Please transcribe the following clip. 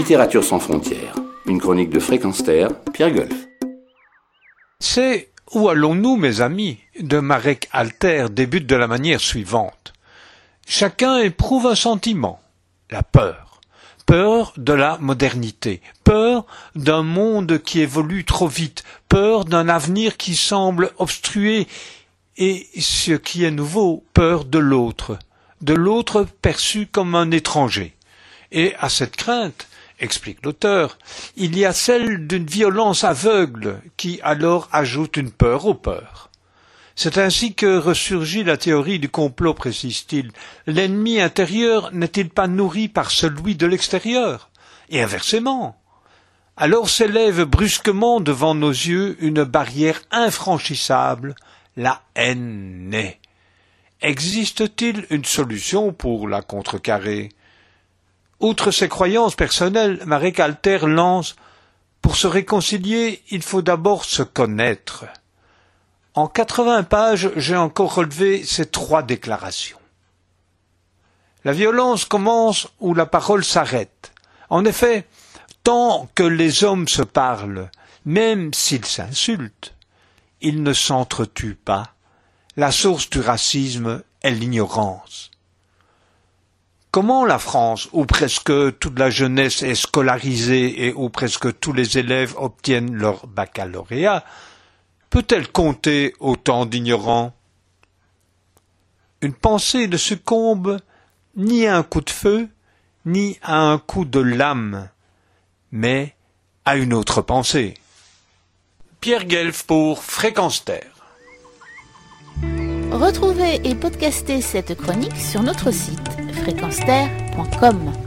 Littérature sans frontières. Une chronique de Fréquence Terre, Pierre Golf. C'est « Où allons-nous, mes amis ?» de Marek Alter débute de la manière suivante. Chacun éprouve un sentiment, la peur. Peur de la modernité, peur d'un monde qui évolue trop vite, peur d'un avenir qui semble obstrué et, ce qui est nouveau, peur de l'autre perçu comme un étranger. Et à cette crainte, explique l'auteur, il y a celle d'une violence aveugle qui alors ajoute une peur aux peurs. C'est ainsi que ressurgit la théorie du complot, précise-t-il. L'ennemi intérieur n'est-il pas nourri par celui de l'extérieur? Et inversement. Alors s'élève brusquement devant nos yeux une barrière infranchissable, la haine naît. Existe-t-il une solution pour la contrecarrer? Outre ses croyances personnelles, Marek Alter lance « Pour se réconcilier, il faut d'abord se connaître ». En 80 pages, j'ai encore relevé ces 3 déclarations. La violence commence où la parole s'arrête. En effet, tant que les hommes se parlent, même s'ils s'insultent, ils ne s'entretuent pas. La source du racisme est l'ignorance. Comment la France, où presque toute la jeunesse est scolarisée et où presque tous les élèves obtiennent leur baccalauréat, peut-elle compter autant d'ignorants? Une pensée ne succombe ni à un coup de feu, ni à un coup de lame, mais à une autre pensée. Pierre Guelf pour Fréquence Terre. Retrouvez et podcastez cette chronique sur notre site fréquenceterre.com.